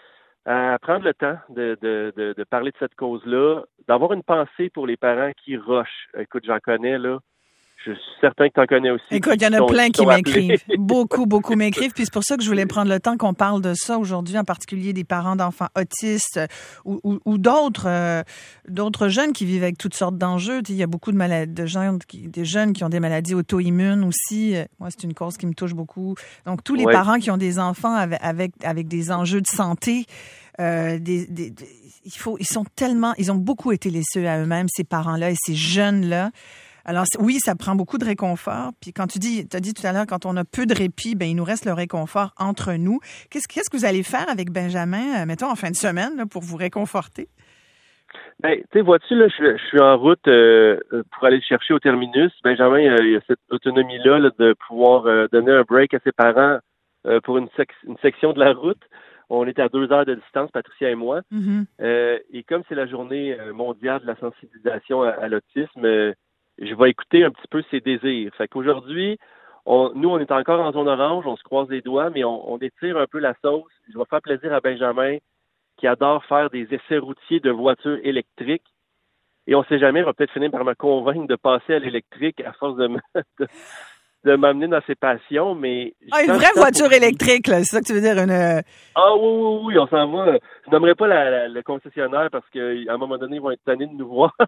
à, à prendre le temps de, de, de, de parler de cette cause-là, d'avoir une pensée pour les parents qui rushent. Écoute, j'en connais, là. Je suis certain que tu en connais aussi. Écoute, il y en a plein qui m'écrivent. Beaucoup, beaucoup m'écrivent. Puis c'est pour ça que je voulais prendre le temps qu'on parle de ça aujourd'hui, en particulier des parents d'enfants autistes ou, ou, ou d'autres euh, d'autres jeunes qui vivent avec toutes sortes d'enjeux. Il y a beaucoup de maladies, de gens, qui, des jeunes qui ont des maladies auto-immunes aussi. Moi, c'est une cause qui me touche beaucoup. Donc, tous les ouais. parents qui ont des enfants avec, avec, avec des enjeux de santé, euh, des, des, des, il faut, ils sont tellement, ils ont beaucoup été laissés à eux-mêmes, ces parents-là et ces jeunes-là. Alors, oui, ça prend beaucoup de réconfort. Puis quand tu dis, tu as dit tout à l'heure, quand on a peu de répit, ben il nous reste le réconfort entre nous. Qu'est-ce, qu'est-ce que vous allez faire avec Benjamin, mettons, en fin de semaine, là, pour vous réconforter? Ben, tu sais, vois-tu, là, je, je suis en route euh, pour aller le chercher au terminus. Benjamin, euh, il a cette autonomie-là là, de pouvoir euh, donner un break à ses parents euh, pour une, sec- une section de la route. On est à deux heures de distance, Patricia et moi. Mm-hmm. Euh, et comme c'est la journée mondiale de la sensibilisation à, à l'autisme, euh, je vais écouter un petit peu ses désirs. Fait qu'aujourd'hui, on, nous, on est encore en zone orange, on se croise les doigts, mais on, on étire un peu la sauce. Je vais faire plaisir à Benjamin, qui adore faire des essais routiers de voitures électriques. Et on ne sait jamais, il va peut-être finir par me convaincre de passer à l'électrique à force de, me, de, de m'amener dans ses passions, mais... Ah, une vraie voiture électrique, là, c'est ça que tu veux dire? Une... Ah oui, oui, oui, on s'en va. Je nommerai pas la, la, le concessionnaire parce qu'à un moment donné, ils vont être tannés de nous voir.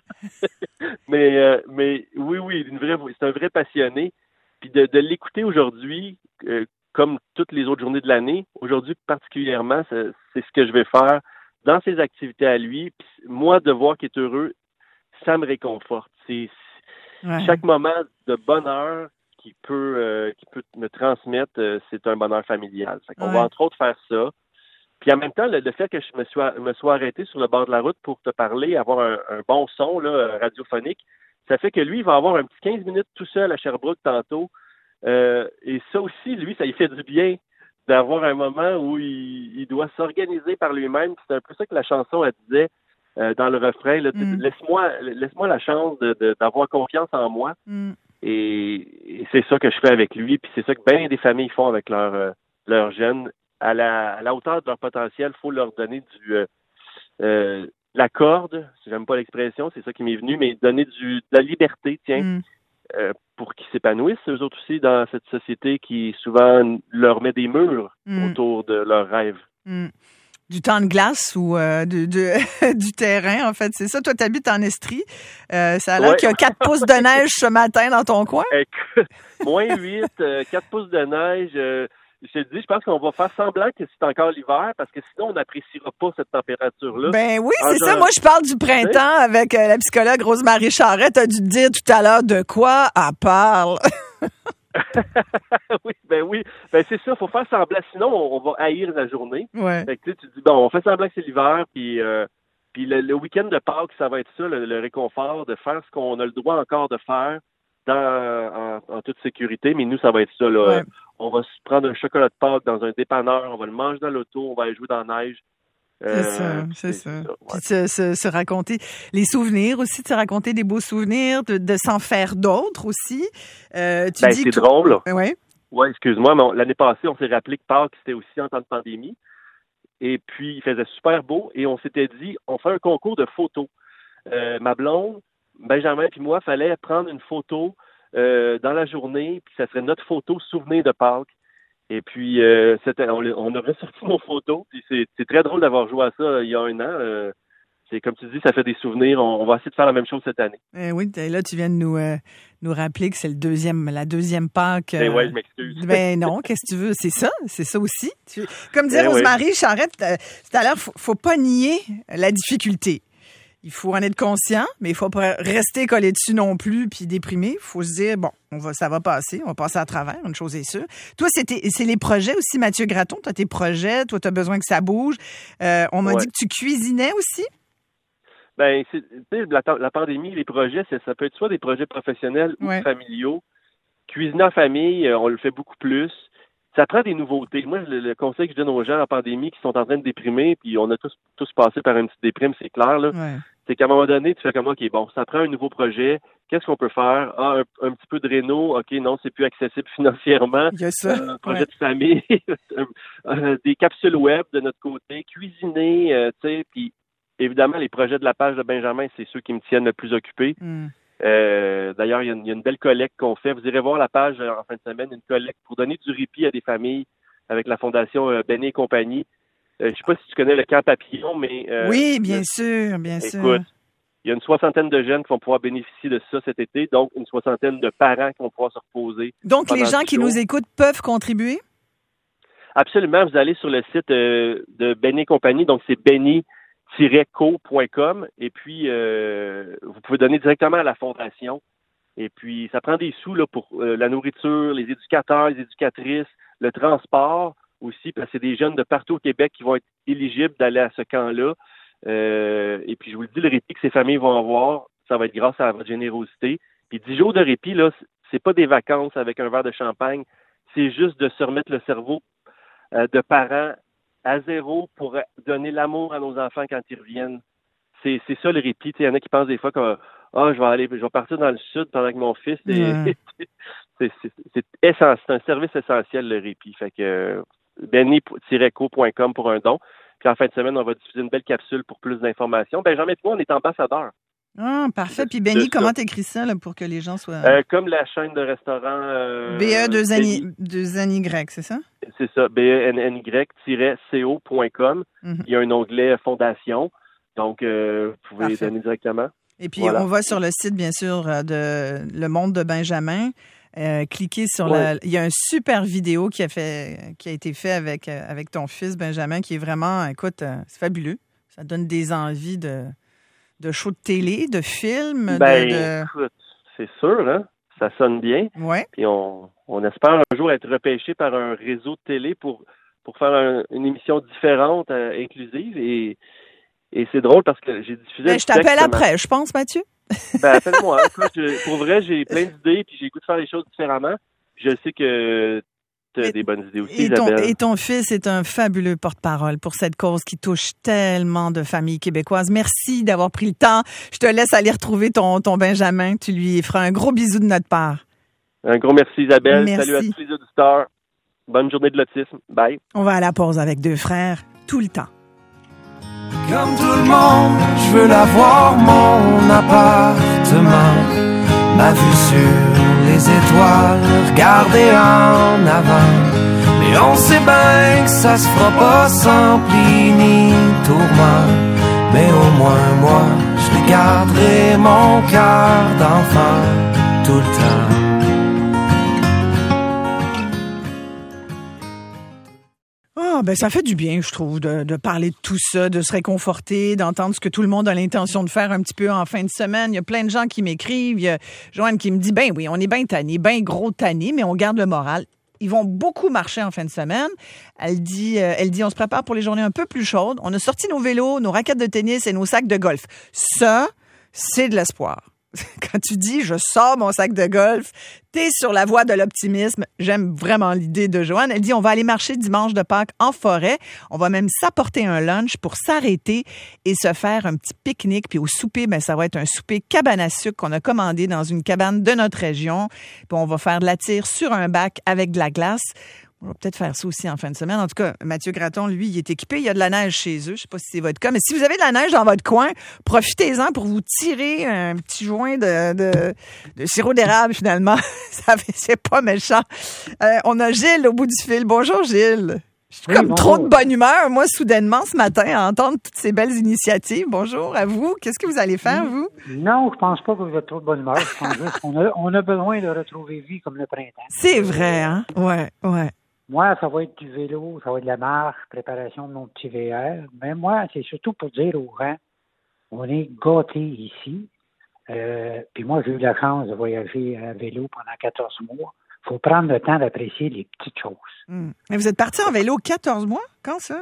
mais, euh, mais oui, oui, une vraie, c'est un vrai passionné. Puis de, de l'écouter aujourd'hui, euh, comme toutes les autres journées de l'année, aujourd'hui particulièrement, c'est, c'est ce que je vais faire dans ses activités à lui. Puis moi, de voir qu'il est heureux, ça me réconforte. C'est, ouais. Chaque moment de bonheur qui peut euh, qui peut me transmettre, euh, c'est un bonheur familial. Fait qu'on ouais. va entre autres faire ça. Puis en même temps, le, le fait que je me sois me sois arrêté sur le bord de la route pour te parler, avoir un, un bon son là, radiophonique, ça fait que lui, il va avoir un petit quinze minutes tout seul à Sherbrooke tantôt. Euh, et ça aussi, lui, ça lui fait du bien d'avoir un moment où il, il doit s'organiser par lui-même. C'est un peu ça que la chanson, elle disait euh, dans le refrain. Là, mm. Laisse-moi laisse-moi la chance de, de, d'avoir confiance en moi. Mm. Et, et c'est ça que je fais avec lui. Puis c'est ça que bien des familles font avec leurs euh, leurs jeunes. À la, à la hauteur de leur potentiel, il faut leur donner du euh, euh, la corde, si j'aime pas l'expression, c'est ça qui m'est venu, mais donner du de la liberté, tiens, mm. euh, pour qu'ils s'épanouissent, eux autres aussi, dans cette société qui souvent leur met des murs mm. autour de leurs rêves. Mm. Du temps de glace ou euh, de, de, du terrain, en fait, c'est ça. Toi, tu habites en Estrie. Euh, ça a l'air ouais. qu'il y a quatre pouces de neige ce matin dans ton coin. Écoute, moins huit, euh, quatre pouces de neige. Euh, je te dis, je pense qu'on va faire semblant que c'est encore l'hiver parce que sinon, on n'appréciera pas cette température-là. Ben oui, c'est genre, ça. Moi, je parle du printemps avec euh, la psychologue Rose-Marie Charette. Tu as dû te dire tout à l'heure de quoi elle parle. oui, ben oui. Ben c'est ça, faut faire semblant. Sinon, on, on va haïr la journée. Ouais. Fait que, tu dis, bon, on fait semblant que c'est l'hiver, puis... Euh, Puis le, le week-end de Pâques, ça va être ça, le, le réconfort de faire ce qu'on a le droit encore de faire dans, en, en toute sécurité. Mais nous, ça va être ça. Là. Ouais. On va se prendre un chocolat de Pâques dans un dépanneur, on va le manger dans l'auto, on va aller jouer dans la neige. C'est euh, ça, c'est, c'est ça. ça ouais. Puis se, se, se raconter les souvenirs aussi, de se raconter des beaux souvenirs, de, de s'en faire d'autres aussi. Euh, tu ben, dis c'est que... drôle. Oui. Oui, excuse-moi, mais on, l'année passée, on s'est rappelé que Pâques, c'était aussi en temps de pandémie. Et puis, il faisait super beau et on s'était dit, on fait un concours de photos. Euh, ma blonde, Benjamin puis moi, fallait prendre une photo euh, dans la journée, puis ça serait notre photo souvenir de Pâques. Et puis, euh, c'était, on, on a ressorti nos photos. Puis c'est, c'est très drôle d'avoir joué à ça il y a un an. Euh, c'est comme tu dis, ça fait des souvenirs. On, on va essayer de faire la même chose cette année. Eh oui, là, tu viens de nous, euh, nous rappeler que c'est le deuxième, la deuxième Pâques. Ben euh, ouais, je m'excuse. Ben non, qu'est-ce que tu veux? C'est ça, c'est ça aussi. Tu, comme disait Ben Rose-Marie ouais. Charette euh, tout à l'heure, faut, faut pas nier la difficulté. Il faut en être conscient, mais il faut pas rester collé dessus non plus puis déprimé. Il faut se dire, bon, on va, ça va passer, on va passer à travers, une chose est sûre. Toi, c'était, c'est les projets aussi, Mathieu Gratton. Tu as tes projets, toi, tu as besoin que ça bouge. Euh, on m'a Ouais. dit que tu cuisinais aussi. Ben, c'est, tu sais, la, la pandémie, les projets, c'est, ça peut être soit des projets professionnels ou Ouais. familiaux. Cuisiner en famille, euh, on le fait beaucoup plus. Ça prend des nouveautés. Moi, le, le conseil que je donne aux gens en pandémie qui sont en train de déprimer, puis on a tous tous passé par une petite déprime, c'est clair, là. Ouais. C'est qu'à un moment donné, tu fais comme, OK, bon, ça prend un nouveau projet. Qu'est-ce qu'on peut faire? Ah, un, un petit peu de réno. OK, non, c'est plus accessible financièrement. Il y a ça. Un projet Ouais. de famille. euh, des capsules web de notre côté. Cuisiner, euh, tu sais, puis évidemment, les projets de la page de Benjamin, c'est ceux qui me tiennent le plus occupé. Mm. Euh, d'ailleurs, il y, a une, il y a une belle collecte qu'on fait. Vous irez voir la page euh, en fin de semaine, une collecte pour donner du répit à des familles avec la Fondation euh, Benny et compagnie. Euh, je sais pas si tu connais le camp papillon, mais... Euh, Oui, bien le, sûr, bien sûr. Écoute, il y a une soixantaine de jeunes qui vont pouvoir bénéficier de ça cet été, donc une soixantaine de parents qui vont pouvoir se reposer. Donc, les pendant gens dix qui jours. nous écoutent peuvent contribuer? Absolument, vous allez sur le site euh, de Benny et compagnie, donc c'est benny tiret co point com, et puis euh, vous pouvez donner directement à la fondation. Et puis, ça prend des sous là, pour euh, la nourriture, les éducateurs, les éducatrices, le transport aussi, parce que c'est des jeunes de partout au Québec qui vont être éligibles d'aller à ce camp-là. Euh, et puis, je vous le dis, le répit que ces familles vont avoir, ça va être grâce à votre générosité. Puis, dix jours de répit, là, c'est pas des vacances avec un verre de champagne, c'est juste de se remettre le cerveau euh, de parents à zéro pour donner l'amour à nos enfants quand ils reviennent. C'est, c'est ça le répit. Il y en a qui pensent des fois que ah, je vais aller, je vais partir dans le sud pendant que mon fils. Et, Ouais. c'est, c'est, c'est, essentiel, c'est un service essentiel, le répit. Fait que euh, benny tiret co point com pour un don. Puis en fin de semaine, on va diffuser une belle capsule pour plus d'informations. Benjamin et moi, on est ambassadeurs. Ah, parfait. De- Puis Benny, de comment ça. t'écris ça là, pour que les gens soient... Euh, comme la chaîne de restaurants... Euh, B E deux N Benny. Y, c'est ça? C'est ça, B E N N Y co point com. Mhm. Il y a un onglet Fondation. Donc, euh, vous pouvez Parfait. donner directement. Et puis, Voilà. on va sur le site, bien sûr, euh, de Le Monde de Benjamin. Euh, cliquez sur Ouais. la... Il y a une super vidéo qui a, fait, qui a été fait avec, euh, avec ton fils, Benjamin, qui est vraiment, écoute, euh, c'est fabuleux. Ça donne des envies de, de shows de télé, de films. Ben, de, de... écoute, c'est sûr, hein? Ça sonne bien. Ouais. Puis on, on espère un jour être repêché par un réseau de télé pour, pour faire un- une émission différente, euh, inclusive. Et, et c'est drôle parce que j'ai diffusé Ben, un je t'appelle texte ce après, je pense, Mathieu. Ben, appelle-moi. Écoute, je- pour vrai, j'ai plein d'idées, puis j'ai le goût de faire les choses différemment. Puis je sais que tu as Et- des bonnes idées aussi, Et ton, Isabelle. et ton fils est un fabuleux porte-parole pour cette cause qui touche tellement de familles québécoises. Merci d'avoir pris le temps. Je te laisse aller retrouver ton, ton Benjamin. Tu lui feras un gros bisou de notre part. Un gros merci, Isabelle. Merci. Salut à tous les auditeurs. Bonne journée de l'autisme. Bye. On va à la pause avec deux frères tout le temps. Comme tout le monde, je veux l'avoir, mon appartement. Ma vue sur les étoiles, regarder en avant. Mais on sait bien que ça se fera pas sans pli ni tourment. Mais au moins moi, je garderai mon cœur d'enfant tout le temps. Ah, ben ça fait du bien, je trouve, de, de parler de tout ça, de se réconforter, d'entendre ce que tout le monde a l'intention de faire un petit peu en fin de semaine. Il y a plein de gens qui m'écrivent. Il y a Joanne qui me dit, ben oui, on est bien tanné, bien gros tanné, mais on garde le moral. Ils vont beaucoup marcher en fin de semaine. Elle dit, euh, elle dit, on se prépare pour les journées un peu plus chaudes. On a sorti nos vélos, nos raquettes de tennis et nos sacs de golf. Ça, c'est de l'espoir. Quand tu dis « je sors mon sac de golf », t'es sur la voie de l'optimisme. J'aime vraiment l'idée de Joanne. Elle dit « on va aller marcher dimanche de Pâques en forêt. On va même s'apporter un lunch pour s'arrêter et se faire un petit pique-nique. Puis au souper, ben, ça va être un souper cabane à sucre qu'on a commandé dans une cabane de notre région. Puis on va faire de la tire sur un bac avec de la glace. » On va peut-être faire ça aussi en fin de semaine. En tout cas, Mathieu Gratton, lui, il est équipé. Il y a de la neige chez eux. Je sais pas si c'est votre cas, mais si vous avez de la neige dans votre coin, profitez-en pour vous tirer un petit joint de, de, de sirop d'érable, finalement. Ça fait, c'est pas méchant. Euh, on a Gilles au bout du fil. Bonjour, Gilles. Je suis oui, comme bonjour. Trop de bonne humeur, moi, soudainement, ce matin, à entendre toutes ces belles initiatives. Bonjour à vous. Qu'est-ce que vous allez faire, vous? Non, je pense pas que vous êtes trop de bonne humeur. Je pense juste qu'on a, on a besoin de retrouver vie comme le printemps. C'est vrai, hein? Ouais, ouais. Moi, ça va être du vélo, ça va être de la marche, préparation de mon petit V R. Mais moi, c'est surtout pour dire aux gens, on est gâtés ici. Euh, puis moi, j'ai eu la chance de voyager à vélo pendant quatorze mois. Il faut prendre le temps d'apprécier les petites choses. Mmh. Mais vous êtes parti en vélo quatorze mois? Quand ça?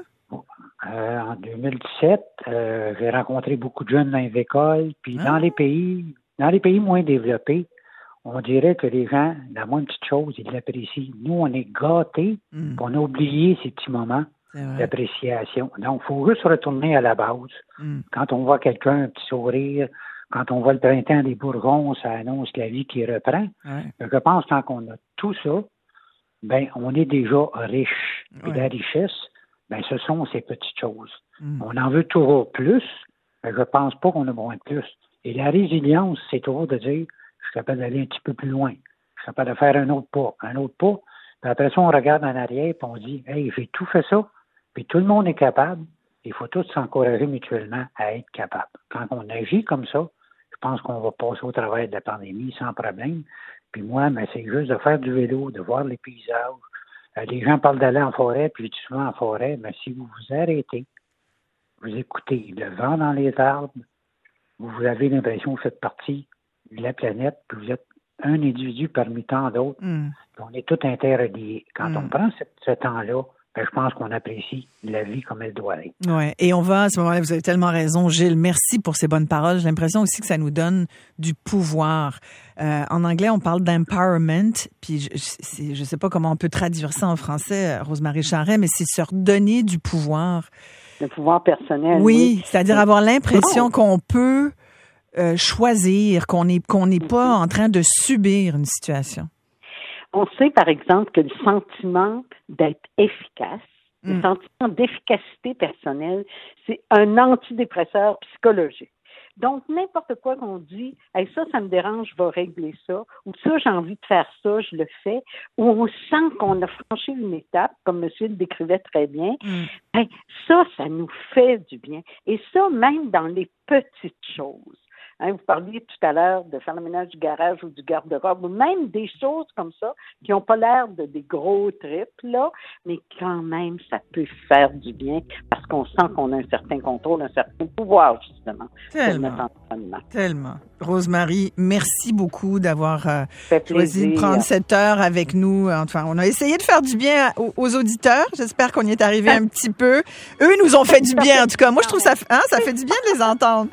Euh, en deux mille dix-sept, euh, j'ai rencontré beaucoup de jeunes dans les écoles. Puis ah. dans les pays, dans les pays moins développés, on dirait que les gens, la moindre petite chose, ils l'apprécient. Nous, on est gâtés, mm. on a oublié ces petits moments d'appréciation. Donc, il faut juste retourner à la base. Mm. Quand on voit quelqu'un, un petit sourire, quand on voit le printemps des Bourgons, ça annonce la vie qui reprend. Ouais. Je pense que quand on a tout ça, ben, on est déjà riche. Et ouais. la richesse, ben, ce sont ces petites choses. Mm. On en veut toujours plus, mais je pense pas qu'on a besoin de plus. Et la résilience, c'est toujours de dire, je suis capable d'aller un petit peu plus loin. Je suis capable de faire un autre pas, un autre pas. Puis après ça, on regarde en arrière et on dit, hey, j'ai tout fait ça. Puis tout le monde est capable. Il faut tous s'encourager mutuellement à être capable. Quand on agit comme ça, je pense qu'on va passer au travers de la pandémie sans problème. Puis moi, ben, c'est juste de faire du vélo, de voir les paysages. Euh, les gens parlent d'aller en forêt, puis je dis souvent en forêt, mais si vous vous arrêtez, vous écoutez le vent dans les arbres, vous avez l'impression que vous faites partie de la planète, puis vous êtes un individu parmi tant d'autres. Mm. On est tous interreliés. Quand mm. on prend ce, ce temps-là, ben, je pense qu'on apprécie la vie comme elle doit être. Oui, et on va, à ce moment-là, vous avez tellement raison, Gilles, merci pour ces bonnes paroles. J'ai l'impression aussi que ça nous donne du pouvoir. Euh, en anglais, on parle d'empowerment, puis je ne sais pas comment on peut traduire ça en français, Rosemary Charest, mais c'est se redonner du pouvoir. Le pouvoir personnel. Oui, oui. C'est-à-dire avoir l'impression non. qu'on peut euh, choisir, qu'on n'est qu'on n'est pas en train de subir une situation. On sait, par exemple, que le sentiment d'être efficace, mm. le sentiment d'efficacité personnelle, c'est un antidépresseur psychologique. Donc, n'importe quoi qu'on dit, hey, ça, ça me dérange, je vais régler ça, ou ça, j'ai envie de faire ça, je le fais, ou on sent qu'on a franchi une étape, comme monsieur le décrivait très bien, mm. hey, ça, ça nous fait du bien. Et ça, même dans les petites choses. Hein, vous parliez tout à l'heure de faire le ménage du garage ou du garde-robe, ou même des choses comme ça qui n'ont pas l'air de des gros trips, là, mais quand même, ça peut faire du bien parce qu'on sent qu'on a un certain contrôle, un certain pouvoir, justement. Tellement. Tellement. Rosemary, merci beaucoup d'avoir euh, choisi de prendre cette heure avec nous. Enfin, on a essayé de faire du bien aux, aux auditeurs. J'espère qu'on y est arrivé un petit peu. Eux nous ont fait du bien, en tout cas. Moi, je trouve ça, hein, ça fait du bien de les entendre.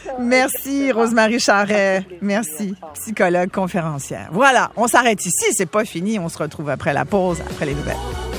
Merci, Rosemary Charest. Merci, psychologue conférencière. Voilà, on s'arrête ici. C'est pas fini. On se retrouve après la pause, après les nouvelles.